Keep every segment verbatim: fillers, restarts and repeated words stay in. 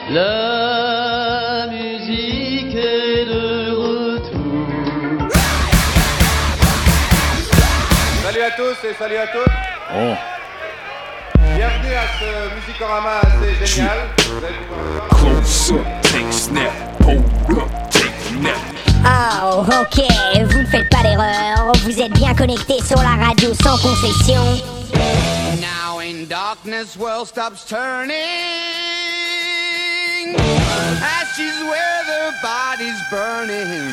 La musique est de retour. Salut à tous et salut à toutes. Oh. Bienvenue à ce Musicorama assez génial. Vous allez pouvoir voir. Close up, take snap, hold up, take nap. Oh, ok, vous ne faites pas d'erreur. Vous êtes bien connectés sur la radio sans concession. Now in darkness, world stops turning. Ashes where the body's burning.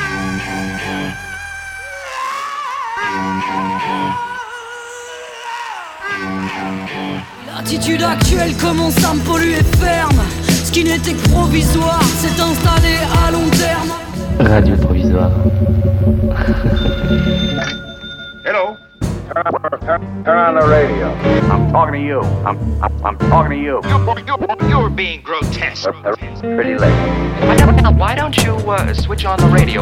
L'attitude actuelle commence à me polluer ferme. Ce qui n'était que provisoire s'est installé à long terme. Radio provisoire. Hello. Turn, turn on the radio. I'm talking to you. I'm, I'm, I'm talking to you. You're, you're being grotesque. It's pretty late. Why don't you uh, switch on the radio?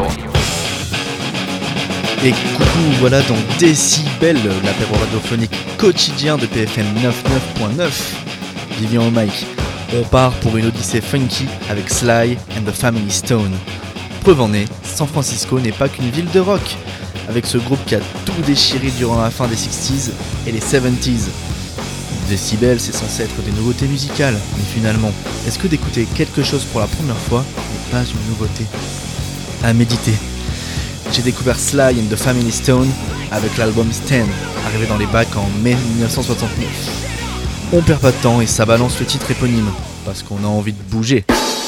Et coucou, voilà dans Décibel, l'apéro radiophonique quotidien de P F M quatre-vingt-neuf point neuf. Vivian au mic. On part pour une odyssée funky avec Sly and the Family Stone. Preuve en est, San Francisco n'est pas qu'une ville de rock, avec ce groupe qui a tout déchiré durant la fin des sixties et les seventies. Décibel, c'est censé être des nouveautés musicales, mais finalement, est-ce que d'écouter quelque chose pour la première fois n'est pas une nouveauté ? À méditer. J'ai découvert Sly and the Family Stone avec l'album Stand, arrivé dans les bacs en mai dix-neuf cent soixante-neuf. On perd pas de temps et ça balance le titre éponyme, parce qu'on a envie de bouger.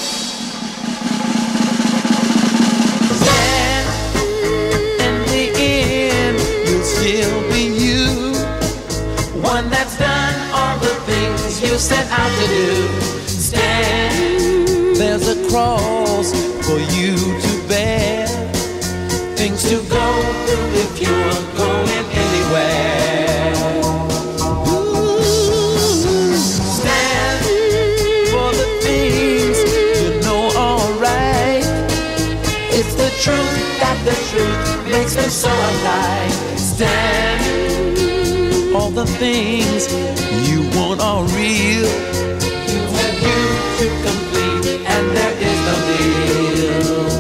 Set out to do. Stand, there's a cross for you to bear. Things to go through if you're going anywhere. Ooh, stand for the things you know alright. It's the truth that the truth makes them so alive. Stand, all the things you want are real. You have you to complete, and there is no deal.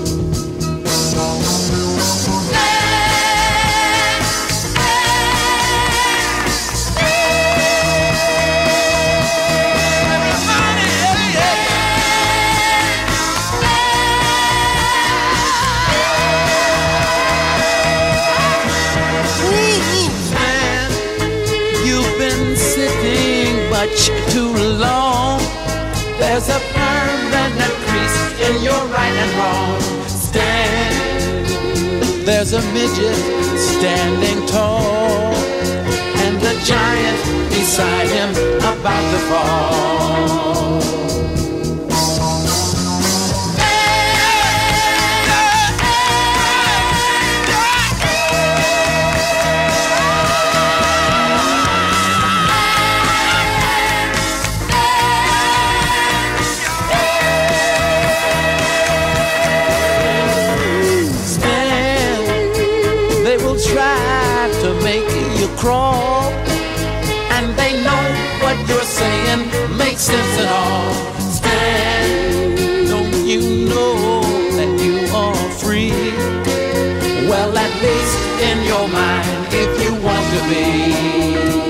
Too long. There's a permanent crease in your right and wrong. Stand. There's a midget standing tall, and the giant beside him about to fall. Crawl, and they know what you're saying makes sense at all. Stand, don't you know that you are free? Well, at least in your mind, if you want to be.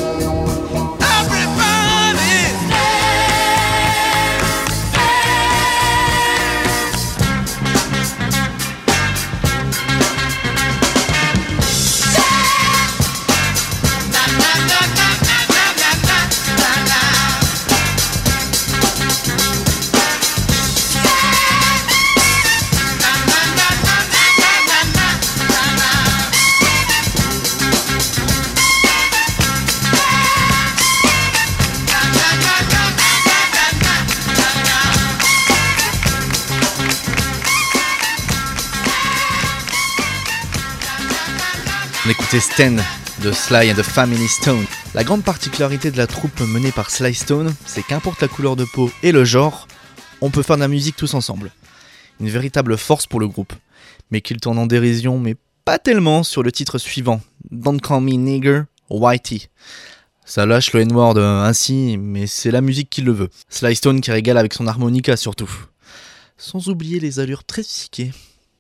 On écoutait Stand de Sly and the Family Stone. La grande particularité de la troupe menée par Sly Stone, c'est qu'importe la couleur de peau et le genre, on peut faire de la musique tous ensemble. Une véritable force pour le groupe, mais qu'il tourne en dérision, mais pas tellement sur le titre suivant, Don't Call Me Nigger, Whitey. Ça lâche le N-word ainsi, mais c'est la musique qui le veut. Sly Stone qui régale avec son harmonica surtout. Sans oublier les allures très psychées.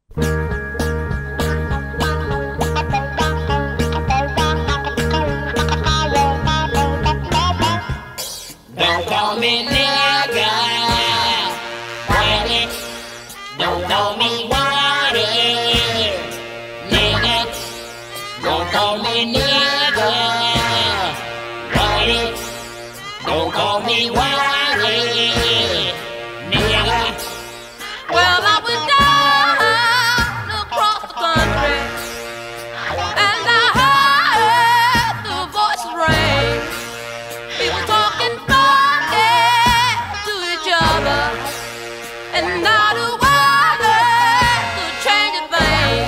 Don't call me nigga, whitey. Don't call me whitey, nigga. Don't call me nigga, whitey. Don't call me whitey, nigga. Well, I was down across the country, and I heard the voices ring. People talking funny to each other, and not a word could change a thing.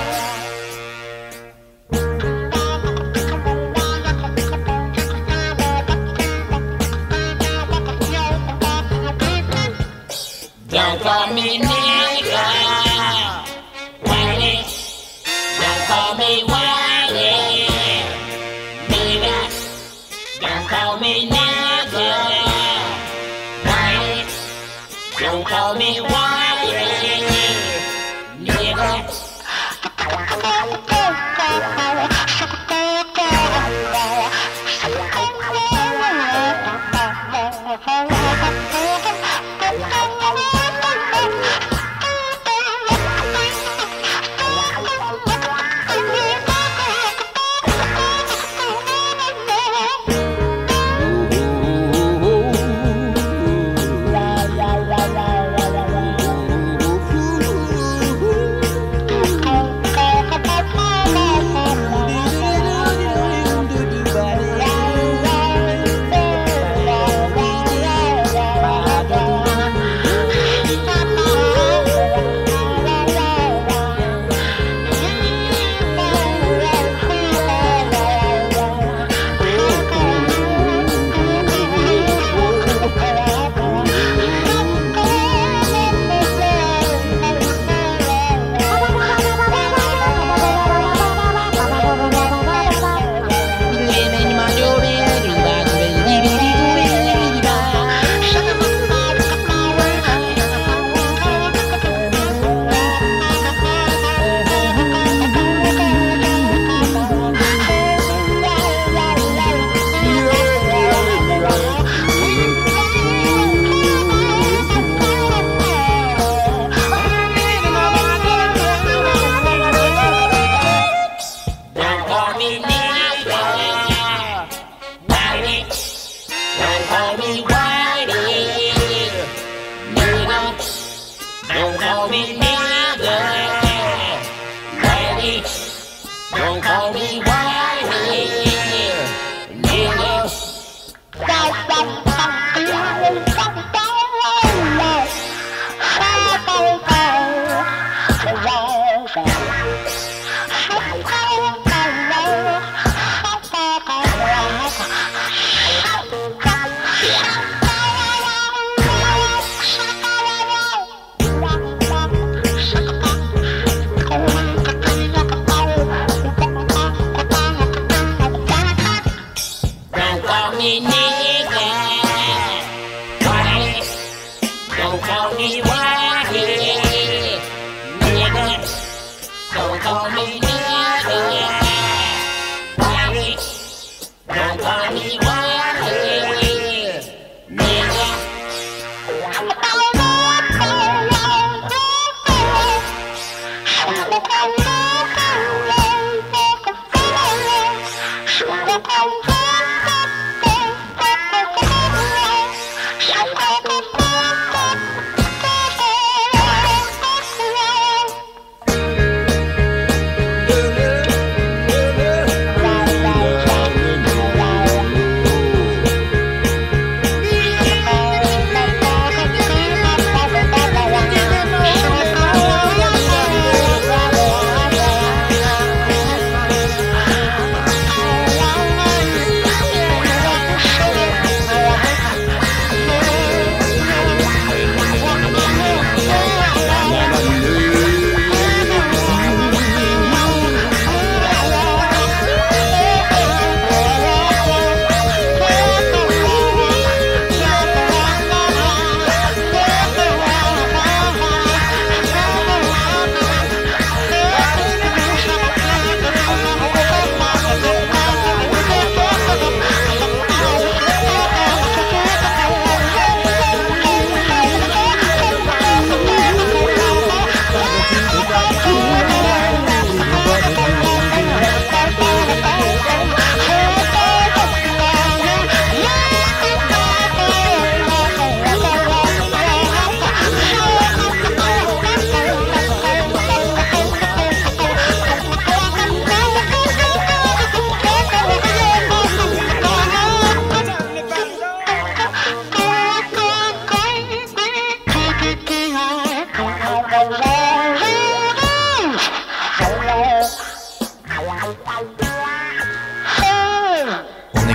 Don't call me nigga, whitey. Don't call me whitey, nigga. Don't call me nigga, whitey. Don't call me whitey, nigga.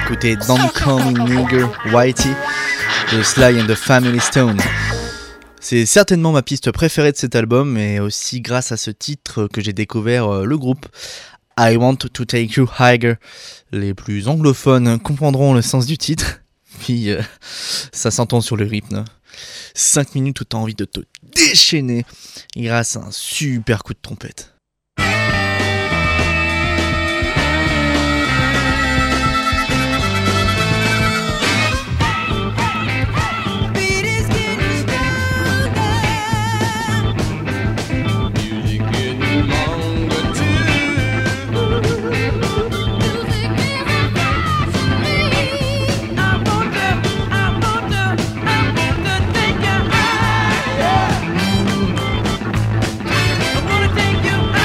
écouter Don't Call Me Nigger Whitey de Sly and the Family Stone. C'est certainement ma piste préférée de cet album, et aussi grâce à ce titre que j'ai découvert le groupe I Want to Take You Higher. Les plus anglophones comprendront le sens du titre, puis euh, ça s'entend sur le rythme. cinq minutes où t'as envie de te déchaîner grâce à un super coup de trompette. Take you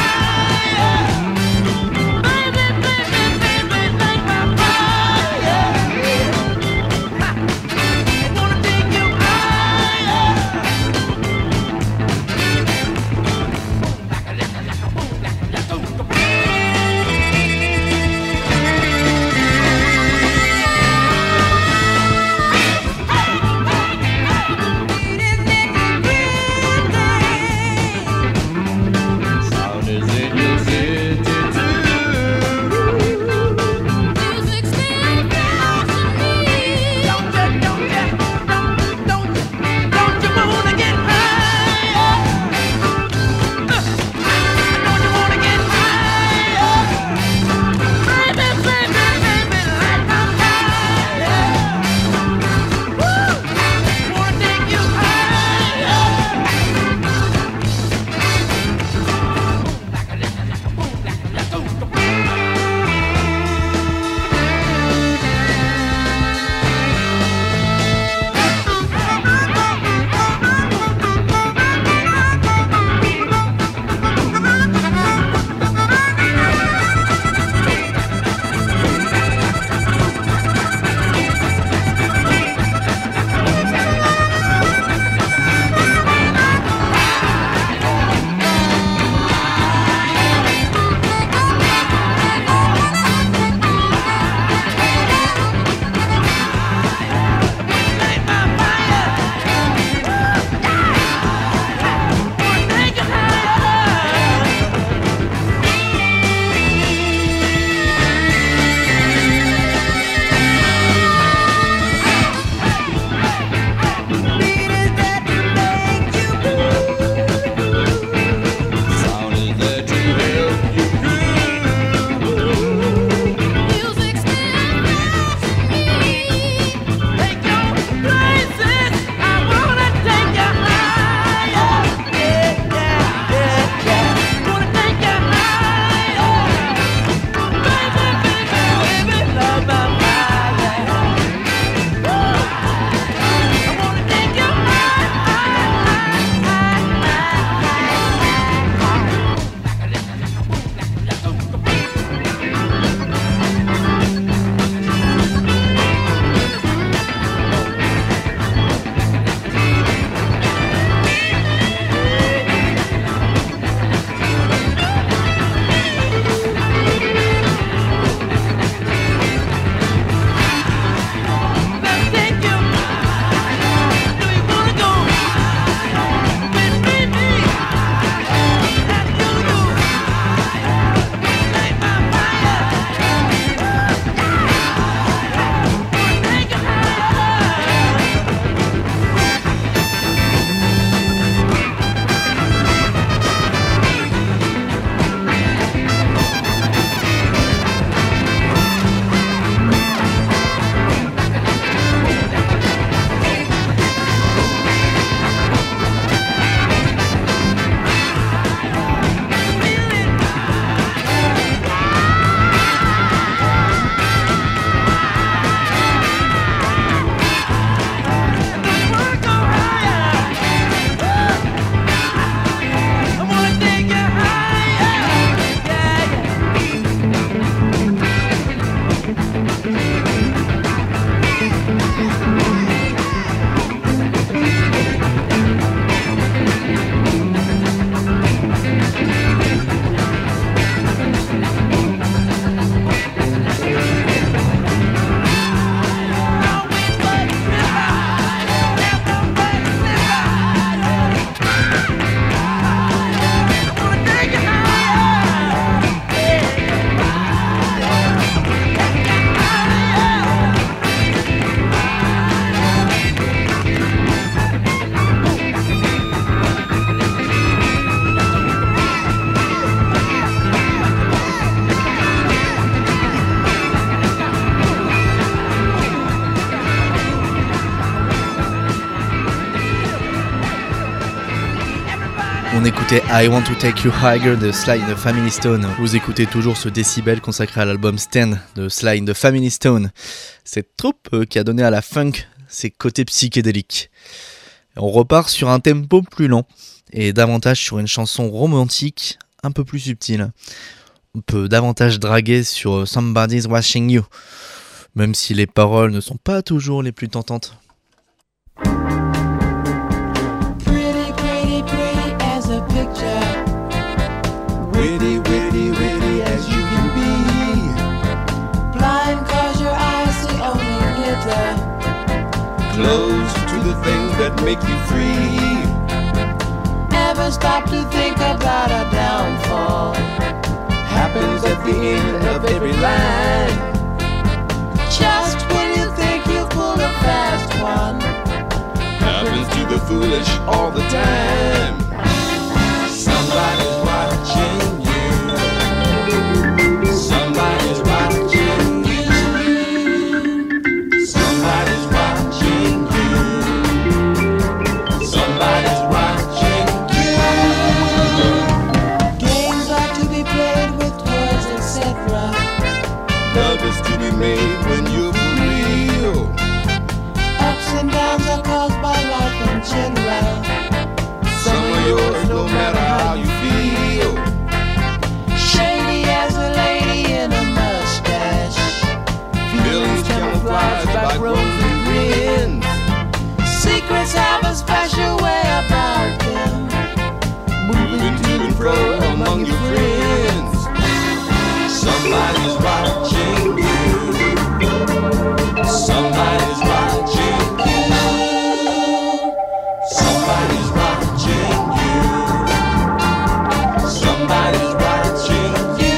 On écoutait I Want to Take You Higher de Sly and the Family Stone. Vous écoutez toujours ce décibel consacré à l'album Stand de Sly and the Family Stone. Cette troupe qui a donné à la funk ses côtés psychédéliques. On repart sur un tempo plus lent et davantage sur une chanson romantique un peu plus subtile. On peut davantage draguer sur Somebody's Watching You, même si les paroles ne sont pas toujours les plus tentantes. Witty, witty, witty as you can be. Blind cause your eyes see only glitter. Close to the things that make you free. Never stop to think about a downfall. Happens at the end of every line. Just when you think you pulled a fast one. Happens to the foolish all the time. Somebody's watching you. Somebody's watching you. Somebody's watching you. Somebody's watching you. Games are to be played with words, et cetera. Love is to be made when you're for real. Ups and downs are caused by life in general. Some of yours, no matter how you feel. Shady as a lady in a mustache. Feelings camouflaged by rosy grins. Secrets have a special way about them. Moving to and fro among your friends. Somebody's watching you. Somebody's watching you. Somebody's watching you. Somebody's watching you.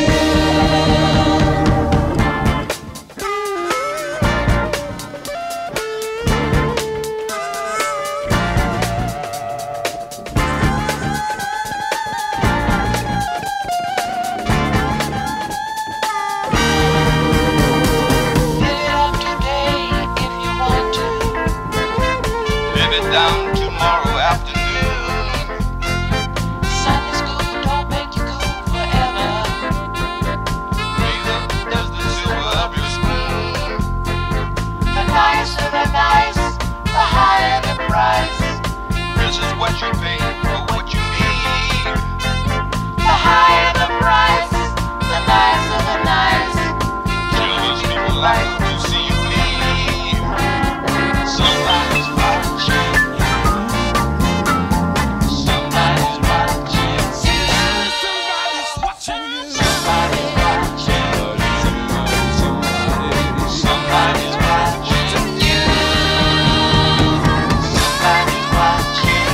Live it up today if you want to. Live it down tomorrow afternoon. Sunday school don't make you cool forever. Neither does the silver of your spoon. The nicer the nice, the higher the price. This is what you pay for what you need. The higher the price, the nicer the nice. Jealous people like to see you bleed. Somebody's watching you. Somebody's watching you. Somebody's watching you. Somebody's watching Somebody, somebody, Somebody's watching you. Somebody's watching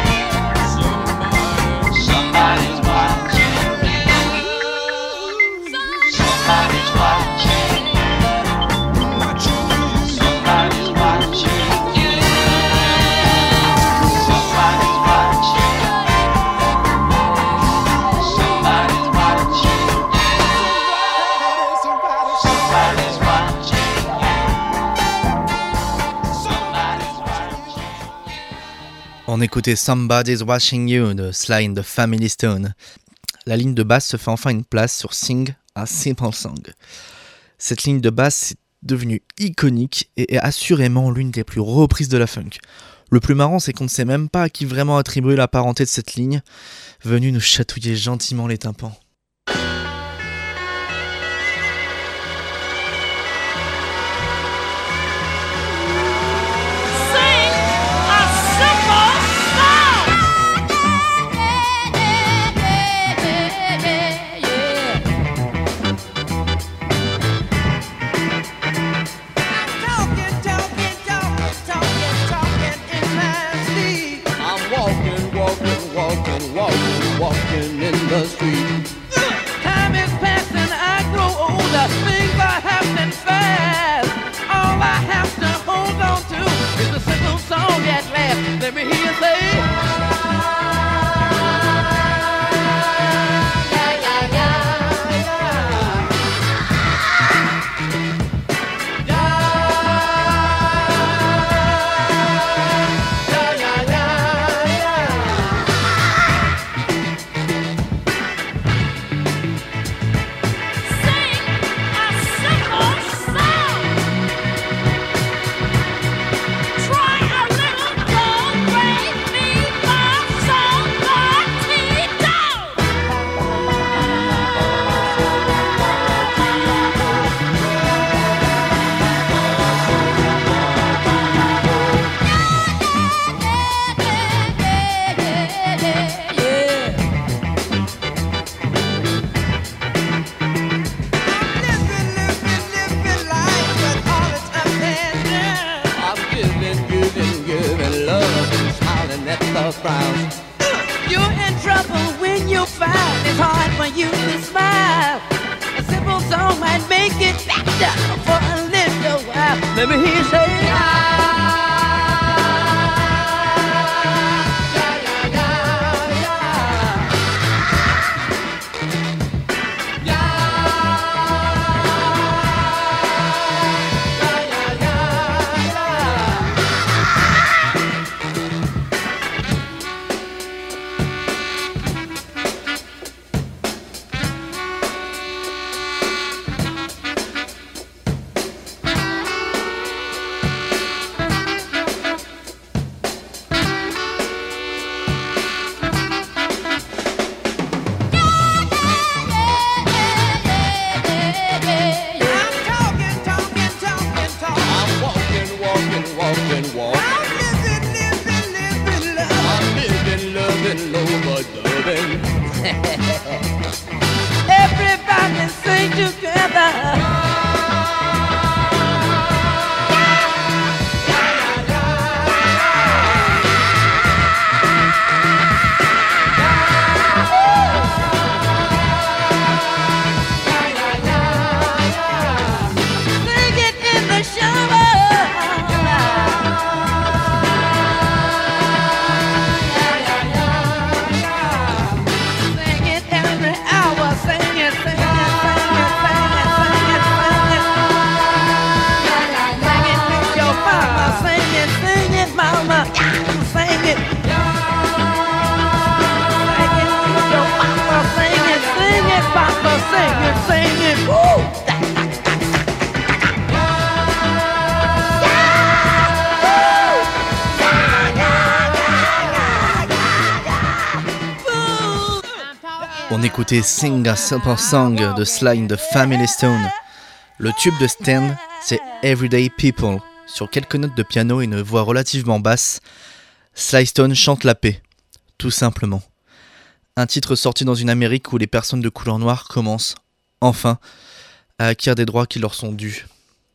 you. Somebody's watching you. Somebody's watching you. Somebody's watching you. Somebody's watching you. Somebody's watching you. Somebody's watching you. On écoutait Somebody's Watching You de Sly and the Family Stone. La ligne de basse se fait enfin une place sur Sing a Simple Song. Cette ligne de basse est devenue iconique et est assurément l'une des plus reprises de la funk. Le plus marrant, c'est qu'on ne sait même pas à qui vraiment attribuer la parenté de cette ligne, venue nous chatouiller gentiment les tympans. I'm walking, walking, walking, walking, walking in the street. the crowd. You're in trouble when you find it's hard for you to smile. A simple song might make it better for a little while. Let me hear you say, everybody sing together. Sing it in the shower. Sing it, sing it, woo! On écoutait Sing a Simple Song de Sly and the Family Stone. Le tube de Stan, c'est Everyday People. Sur quelques notes de piano et une voix relativement basse, Sly Stone chante la paix, tout simplement. Un titre sorti dans une Amérique où les personnes de couleur noire commencent, enfin, à acquérir des droits qui leur sont dus.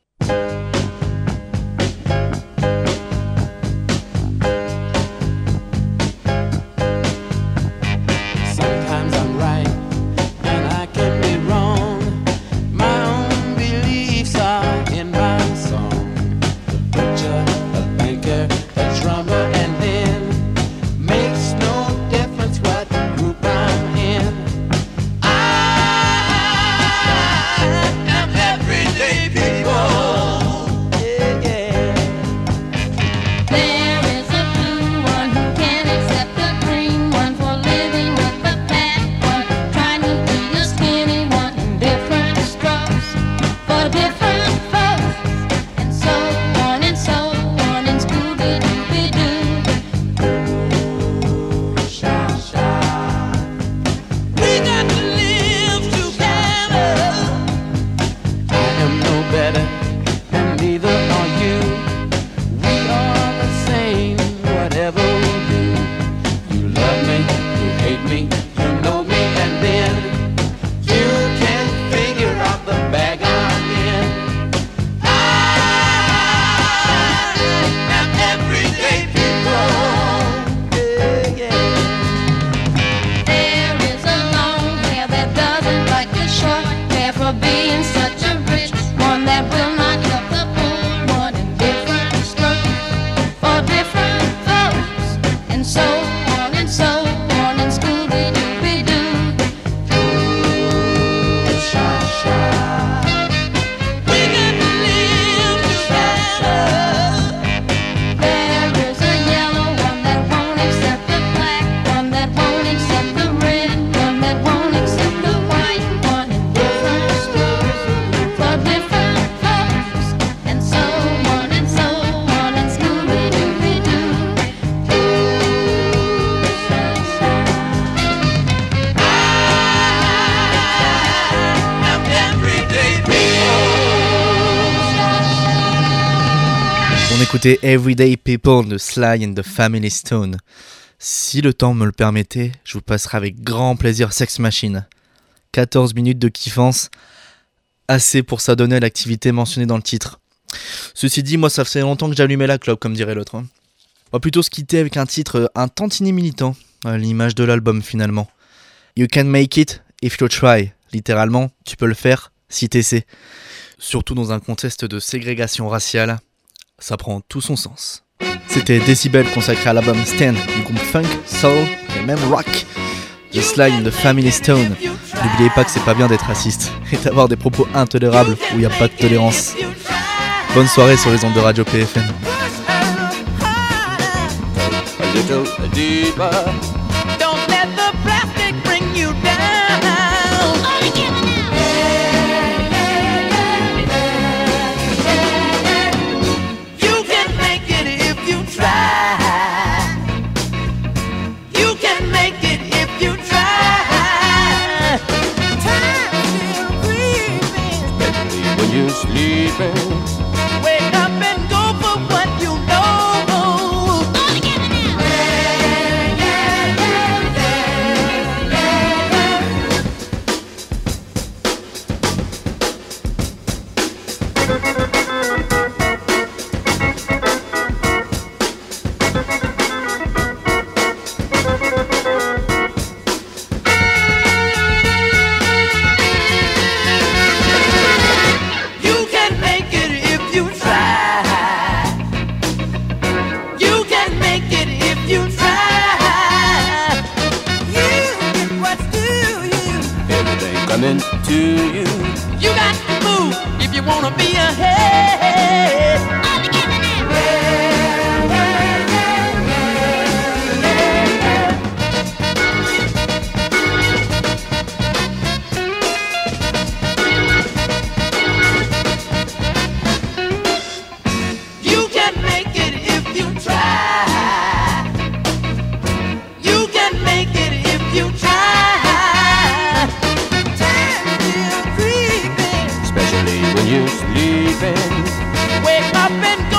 On écoutait Everyday People de Sly and the Family Stone. Si le temps me le permettait, je vous passerai avec grand plaisir Sex Machine. quatorze minutes de kiffance, assez pour s'adonner à l'activité mentionnée dans le titre. Ceci dit, moi ça fait longtemps que j'allumais la clope, comme dirait l'autre. Hein. On va plutôt se quitter avec un titre un tantinet militant, à l'image de l'album finalement. You can make it if you try. Littéralement, tu peux le faire si t'essaies. Surtout dans un contexte de ségrégation raciale, ça prend tout son sens. C'était Decibel consacré à l'album Stand du groupe funk, soul et même rock, The Sly and the Family Stone. N'oubliez pas que c'est pas bien d'être raciste et d'avoir des propos intolérables où il n'y a pas de tolérance. Bonne soirée sur les ondes de Radio P F M. A little deeper. Don't let the plastic bring you down. You can make it if you try. You can make it if you try. Time still creeping, especially when you're sleeping. Wake up and go for what you know. Coming to you. You got to move if you wanna be ahead. All together now. You can make it if you try. You can make it if you try. When you're sleeping, wake up and go.